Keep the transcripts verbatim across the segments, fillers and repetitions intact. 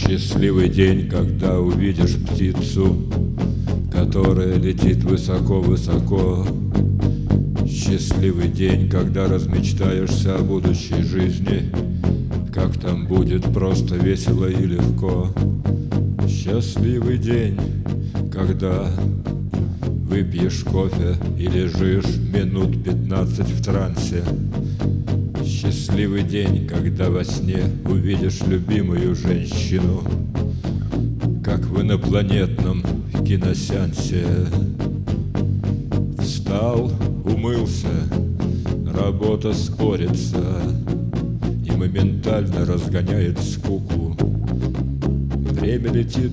Счастливый день, когда увидишь птицу, которая летит высоко-высоко. Счастливый день, когда размечтаешься о будущей жизни, как там будет просто весело и легко. Счастливый день, когда выпьешь кофе и лежишь минут пятнадцать в трансе. Счастливый день, когда во сне увидишь любимую женщину, как в инопланетном киносеансе. Встал, умылся, работа спорится и моментально разгоняет скуку. Время летит,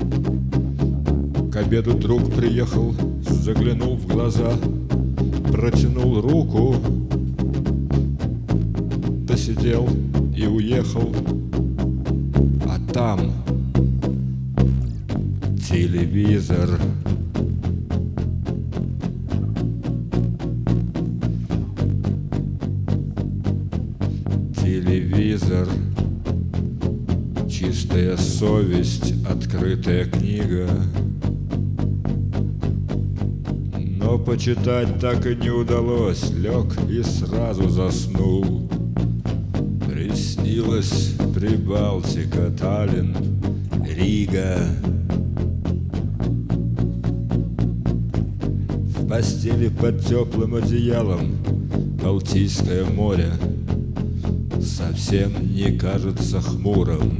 к обеду друг приехал, заглянул в глаза, протянул руку, посидел и уехал. А там телевизор. Телевизор. Чистая совесть, открытая книга. Но почитать так и не удалось. Лег и сразу заснул. Приснилась Прибалтика, Таллин, Рига. В постели под теплым одеялом Балтийское море совсем не кажется хмурым.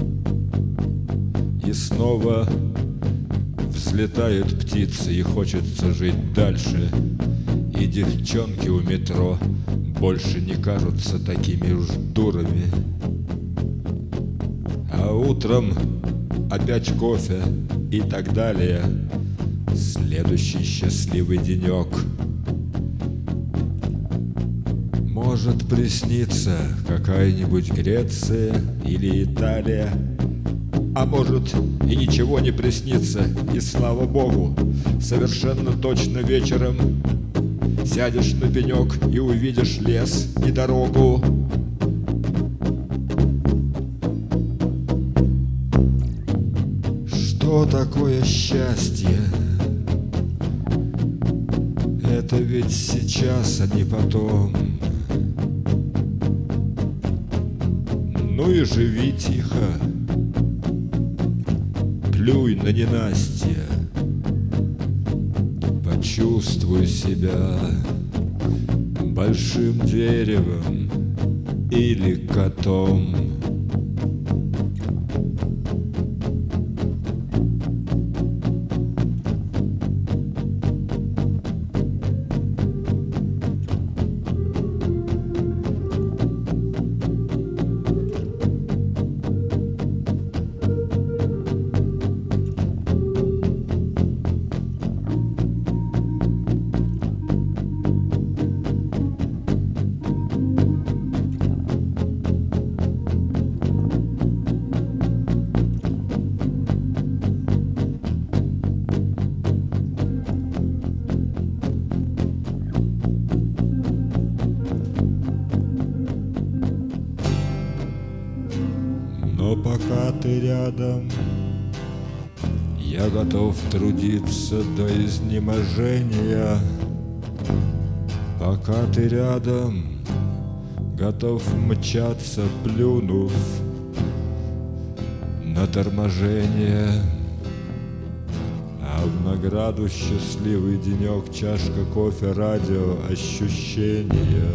И снова взлетает птица, и хочется жить дальше. И девчонки у метро больше не кажутся такими уж дурами. А утром опять кофе и так далее. Следующий счастливый денек. Может присниться какая-нибудь Греция или Италия. А может и ничего не приснится, и слава богу, совершенно точно вечером сядешь на пенек и увидишь лес и дорогу. Что такое счастье? Это ведь сейчас, а не потом. Ну и живи тихо, плюй на ненастье. Почувствуй себя большим деревом или котом. Но пока ты рядом, я готов трудиться до изнеможения. Пока ты рядом, готов мчаться, плюнув на торможение. А в награду счастливый денек, чашка кофе, радио, ощущения.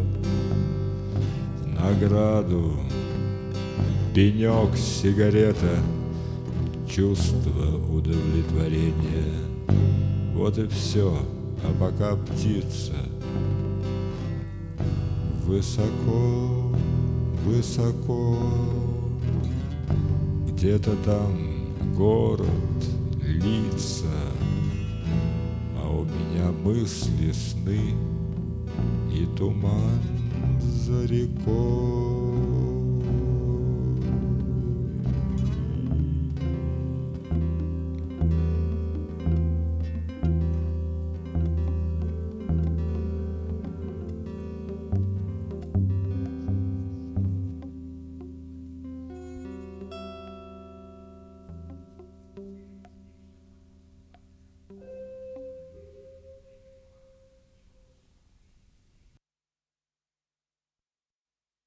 В награду пенек, сигарета, чувство удовлетворения. Вот и все. А пока птица высоко, высоко, где-то там город, лица, а у меня мысли, сны и туман за рекой.